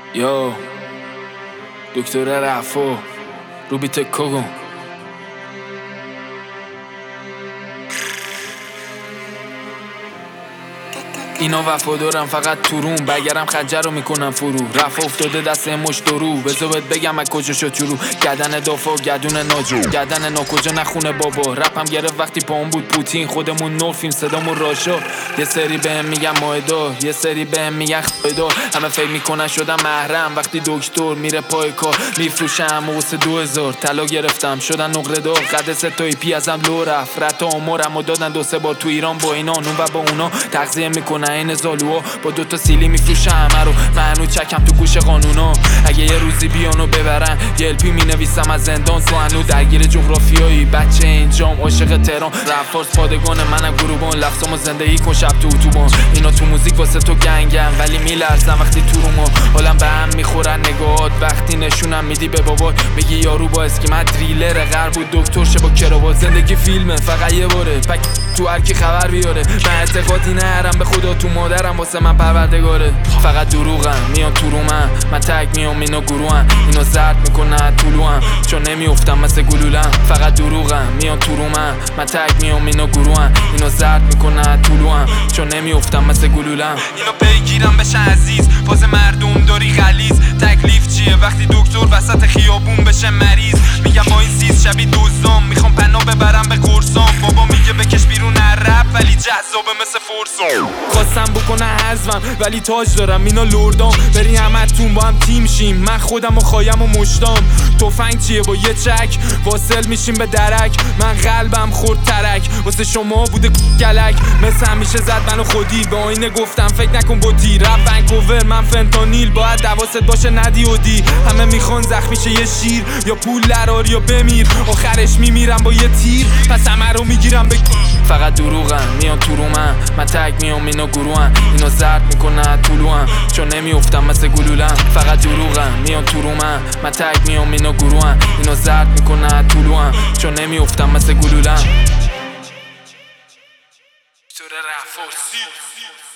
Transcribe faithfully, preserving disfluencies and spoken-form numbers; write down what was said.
یا دکتر رفو روبیت کوگون اینا وفادارم فقط تو روم، بگرم خنجر رو میکنم فرو. رفع افتاده دست مشت درو، بذار بهت بگم از کجا شد شروع. گردن دافا گردون ناجو، گردن ناکجا نخونه بابا. رپم گرفت وقتی پاهم بود پوتین، خودمون نور فیلم صدامون راشا. یه سری بهم میگن مایدار، یه سری بهم میگن خایدار. همه فکر میکنن شدم محرم وقتی دکتر میره پای کار. میفروشم واسه دو هزار طلا گرفتم شدن نقره دار. قد سه تا ایپی ازم لو رفت، رتا آمارم و دادن دو سه بار تو ایران با اینا اون و با اونا تغذیه میکنن این زالوها. با دوتا سیلی میفروشم همه رو، منو چکم تو گوش قانونا. اگه یه روزی بیانو ببرن یه الپی مینویسم از زندان. سوانو درگیر جغرافیایی، بچه اینجام عاشق تهران. رفارس پادگان منم گروبان، لفظامو زندگی کن شب تو اتوبان. اینا تو موزیک واسه تو گنگن ولی میلرزن وقتی تو رو ما. حالم به هم میخورن نگاهات وقتی نشونم میدی به بابات. میگی یارو با اسکیمت دریلر غرب بود دکتر شه با کراوات. زندگی فیلمه فقط یه باره، پک تو هر کی خبر بیاره. من اعتقادی نرم به خدا تو مادرم واسه من پروردگاره. فقط دروغن میان تو رو من، من تگ میام اینا گروهن. اینا زرد میکنن طلوعن چون نمیافتم مثل گلولم. فقط دروغن میان تو رو من، من تگ میام اینا گروهن. اینا زرد میکنن طلوعن چون نمیافتم مثل گلولم. اینا پیگیرم بشن عزیز، فاز مردم داری غلیظ. تکلیف چیه وقتی دکتر وسط خیابون بشه مریض؟ میگم با این سیز شبیه دزدام، میخوام پناه ببرم به قرصام. بابا میگه بکش بیرون رپ ولی جذابه مثل فرسام. خواستم بکنه حزمم ولی تاج دارم اینا لردام. بری همتون با هم تیم شیم، من خودم و خایم و مشتام. تفنگ چیه با یه چک واصل میشیم به درک. من قلبم خورد ترک واسه شما بوده گلک. مثل همیشه زد منو خودی، به آینه گفتم فکر نکن بودی. رپ ونکوور من فنتانیل، باید دواست باشه ندی و دی. همه میخوان زخمیشه یه شیر، یا پول درار یا بمیر. آخرش میمیرم با یه تیر، پس همه رو میگیرم به فقط دروغن میان تو رو من، من تگ میام اینا گروهن. اینا زرد میکنن طلوعن چون نمیافتم مثل گلولم. فقط دروغن میان تو رو من، من تگ میام اینا گروهن. اینا زرد میکنن طلوعن چون نمیافتم مثل گلولم.